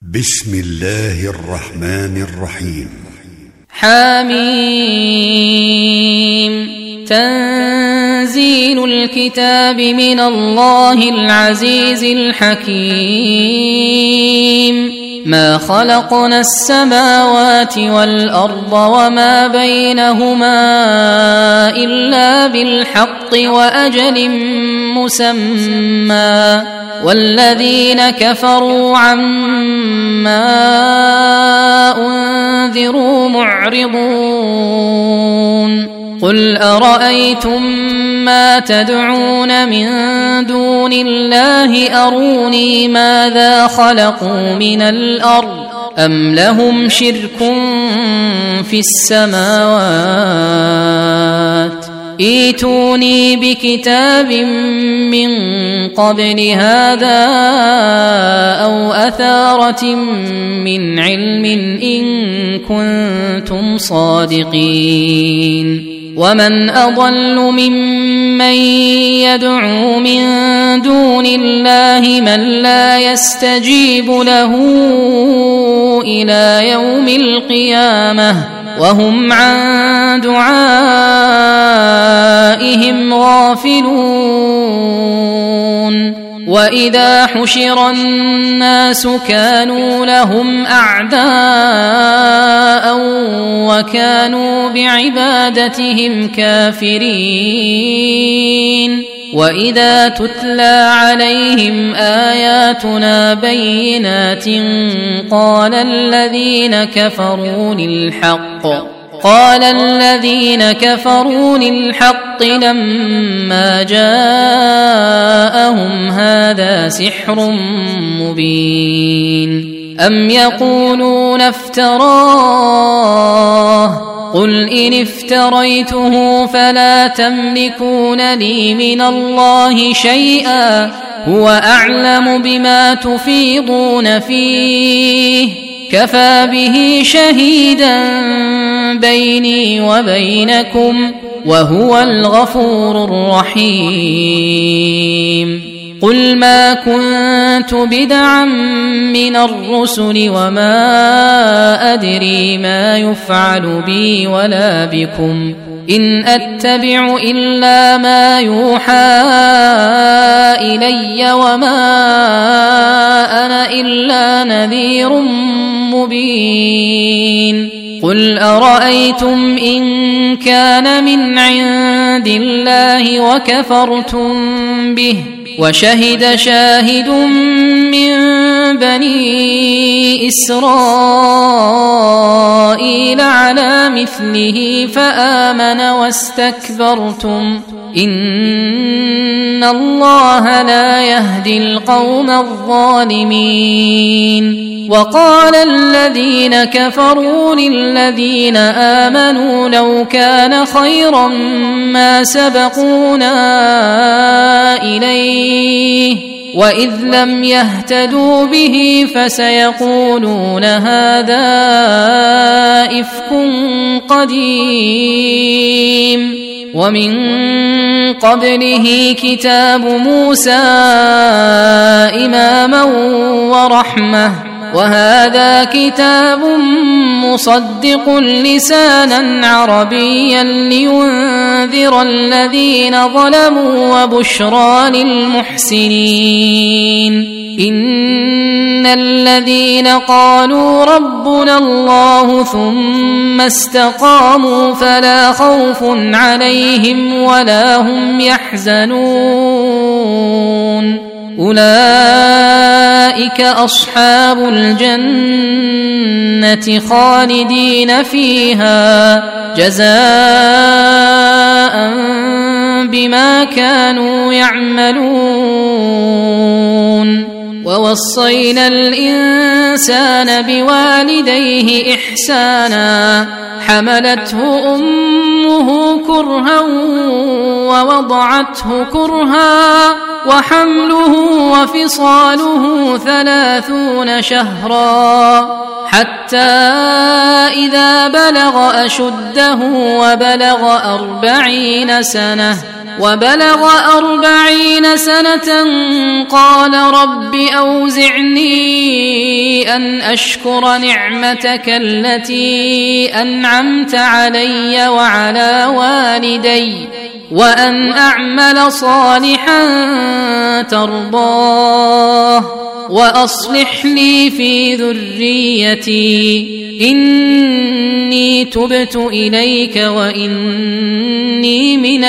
بسم الله الرحمن الرحيم. حميم. تنزيل الكتاب من الله العزيز الحكيم. ما خلقنا السماوات والأرض وما بينهما إلا بالحق وأجل مسمى، والذين كفروا عما أنذروا معرضون. قل أرأيتم ما تدعون من دون الله أروني ماذا خلقوا من الأرض أم لهم شرك في السماوات ائتوني بكتاب من قبل هذا أو أثارة من علم إن كنتم صادقين. ومن أضل ممن يدعو من دون الله من لا يستجيب له إلى يوم القيامة وهم عن دعائهم غافلون. وإذا حشر الناس كانوا لهم أعداء وكانوا بعبادتهم كافرين. وإذا تتلى عليهم آياتنا بينات قال الذين كفروا للحق لما جاءهم هذا سحر مبين. أم يقولون افتراه قل إن افتريته فلا تملكون لي من الله شيئا هو أعلم بما تفيضون فيه كفى به شهيدا بيني وبينكم وهو الغفور الرحيم. قل ما كنت بدعا من الرسل وما أدري ما يفعل بي ولا بكم إن أتبع إلا ما يوحى إلي وما أنا إلا نذير مبين. قل أرأيتم إن كان من عند الله وكفرتم به وشهد شاهد من بني إسرائيل على مثله فآمن واستكبرتم إن الله لا يهدي القوم الظالمين. وقال الذين كفروا للذين آمنوا لو كان خيرا ما سبقونا إليه وإذ لم يهتدوا به فسيقولون هذا إفك قديم. ومن قبله كتاب موسى إماما ورحمة وهذا كتاب مصدق لسانا عربيا لينذر الذين ظلموا وبشرى للمحسنين. إن الذين قالوا ربنا الله ثم استقاموا فلا خوف عليهم ولا هم يحزنون أولئك أصحاب الجنة خالدين فيها جزاء بما كانوا يعملون. ووصينا الإنسان بوالديه إحسانا حملته أمه كرها ووضعته كرها وحمله وفصاله 30 شهرا حتى إذا بلغ أشده وبلغ 40 سنة وبلغ 40 سنة قال رب أوزعني أن أشكر نعمتك التي أنعمت علي وعلى والدي وأن أعمل صالحا ترضاه وأصلح لي في ذريتي إني تبت إليك وإني من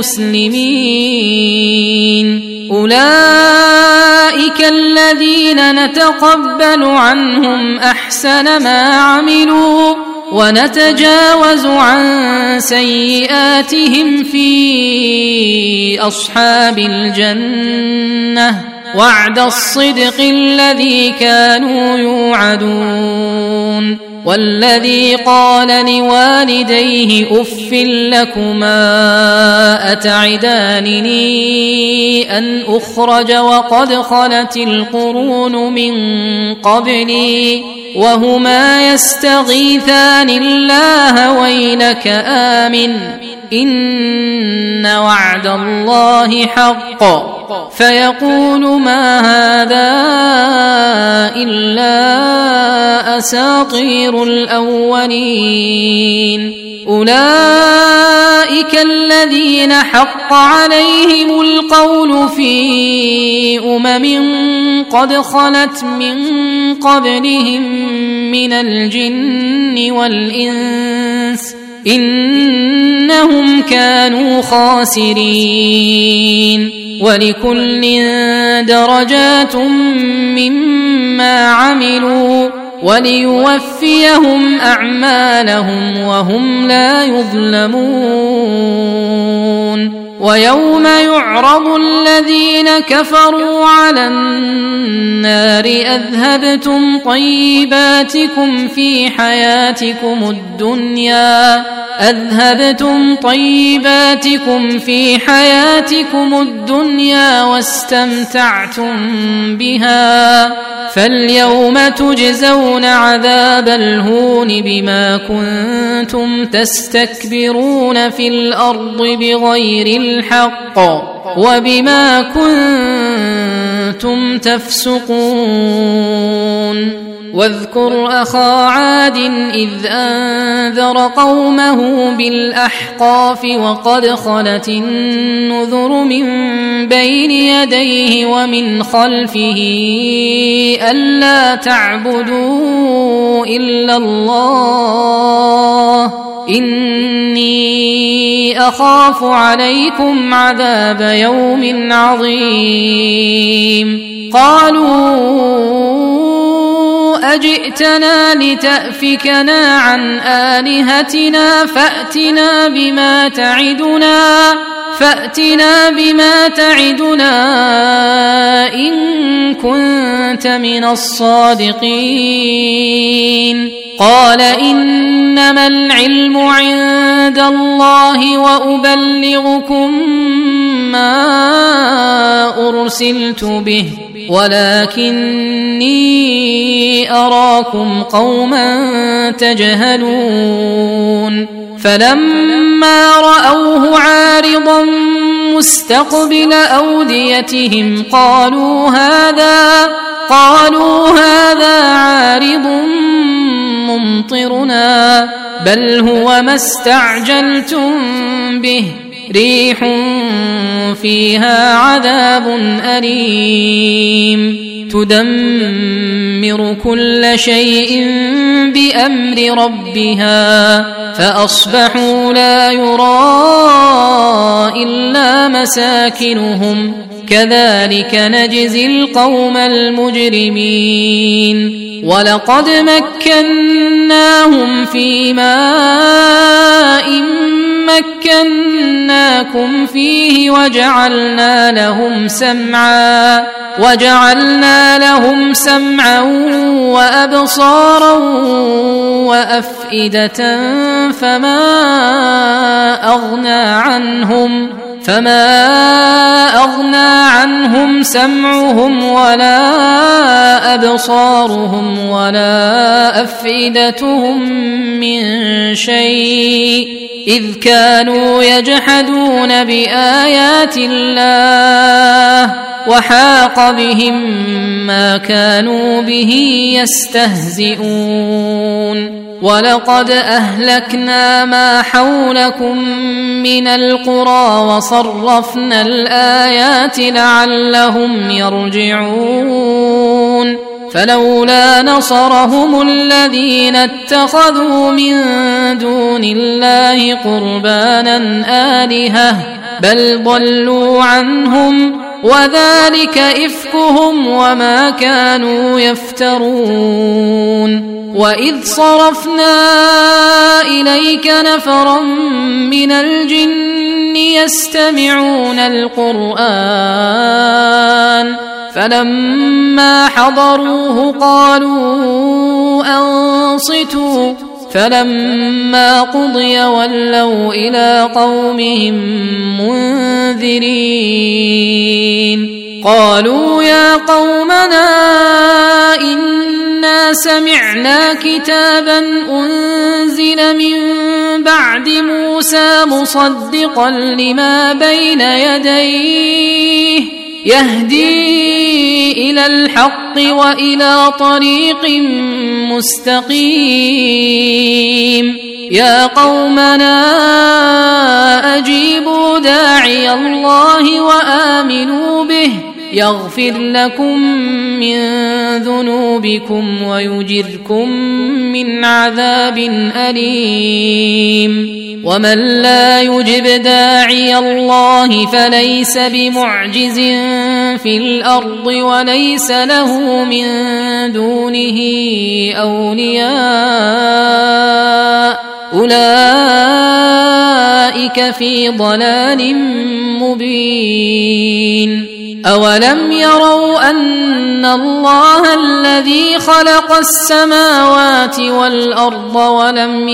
المسلمين. أولئك الذين نتقبل عنهم أحسن ما عملوا ونتجاوز عن سيئاتهم في أصحاب الجنة وعد الصدق الذي كانوا يوعدون. والذي قال لوالديه أف لكما أتعدانني أن أخرج وقد خلت القرون من قبلي وهما يستغيثان الله ويلك آمن إن وعد الله حق فيقول ما هذا إلا أساطير الأولين. أولئك الذين حق عليهم القول في قد خلت من قبلهم من الجن والإنس إنهم كانوا خاسرين. ولكل درجات مما عملوا وليوفيهم أعمالهم وهم لا يظلمون. ويوم يعرض الذين كفروا على النار أذهبتم طيباتكم في حياتكم الدنيا واستمتعتم بها فاليوم تجزون عذاب الهون بما كنتم تستكبرون في الأرض بغير الحق وبما كنتم تفسقون. واذكر أخا عاد إذ أنذر قومه بالأحقاف وقد خلت النذر من بين يديه ومن خلفه ألا تعبدوا إلا الله إني أخاف عليكم عذاب يوم عظيم. قالوا أجئتنا لتأفكنا عن آلهتنا فأتنا بما تعدنا إن كنت من الصادقين. قال إنما العلم عند الله وأبلغكم ما أرسلت به ولكني أراكم قوما تجهلون. فلما رأوه عارضا مستقبل أوديتهم قالوا هذا عارض ممطرنا بل هو ما استعجلتم به ريح فيها عذاب أليم تدمر كل شيء بأمر ربها فأصبحوا لا يرى إلا مساكنهم كذلك نجزي القوم المجرمين. ولقد مكناهم في ماء مكناكم فيه وجعلنا لهم سمعا وأبصارا وأفئدة فما فما أغنى عنهم سمعهم ولا أبصارهم ولا أفئدتهم من شيء إذ كانوا يجحدون بآيات الله وحاق بهم ما كانوا به يستهزئون ولقد أهلكنا ما حولكم من القرى وصرفنا الآيات لعلهم يرجعون فلولا نصرهم الذين اتخذوا من دون الله قربانا آلهة بل ضلوا عنهم وذلك إفكهم وما كانوا يفترون وإذ صرفنا إليك نفرا من الجن يستمعون القرآن فلما حضروه قالوا أنصتوا فلما قضي ولوا إلى قومهم منذرين قالوا يا قومنا إنا سمعنا كتابا أنزل من بعد موسى مصدقا لما بين يديه يهدي إلى الحق وإلى طريق مستقيم يا قومنا أجيبوا داعي الله وآمنوا به يغفر لكم من ذنوبكم ويجركم من عذاب أليم ومن لا يجب داعي الله فليس بمعجز في الأرض وليس له من دونه أولياء أولئك في ضلال مبين أولم يروا أن الله الذي خلق السماوات والأرض ولم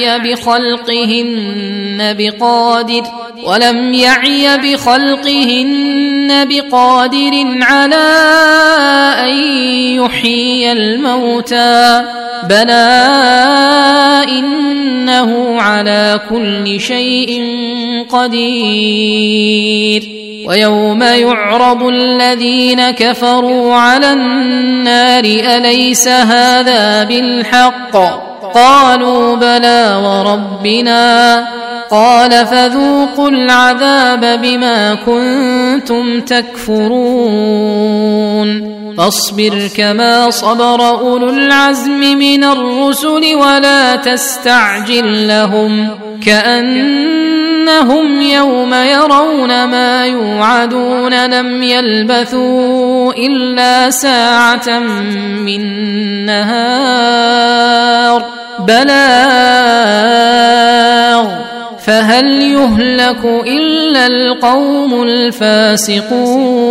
يعي بخلقهن بقادر على أن يحيي الموتى بلى إنه على كل شيء قدير ويوم يعرض الذين كفروا على النار أليس هذا بالحق قالوا بلى وربنا قال فذوقوا العذاب بما كنتم تكفرون فاصبر كما صبر أولو العزم من الرسل ولا تستعجل لهم كأنهم يوم يرون ما يوعدون لم يلبثوا إلا ساعة من نهار بلاغ فهل يهلك إلا القوم الفاسقون